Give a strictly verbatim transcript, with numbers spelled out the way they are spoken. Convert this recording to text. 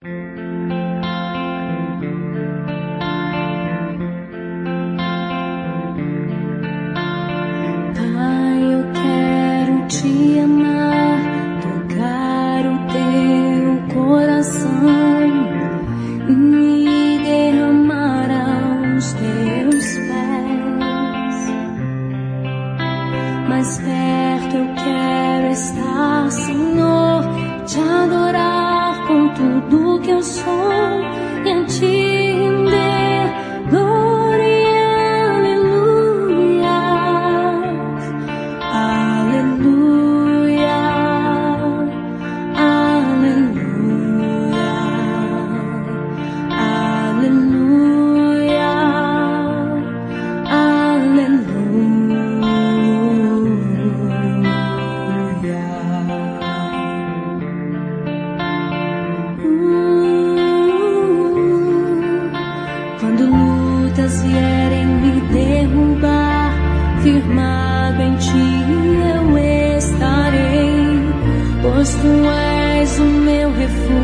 Pai, eu quero te amar, tocar o teu coração e me derramar aos teus pés. Mais perto eu quero estar, Senhor, te adorar com tudo que eu sou e a ti render glória. Quando lutas vierem me derrubar, firmado em ti eu estarei, pois tu és o meu refúgio.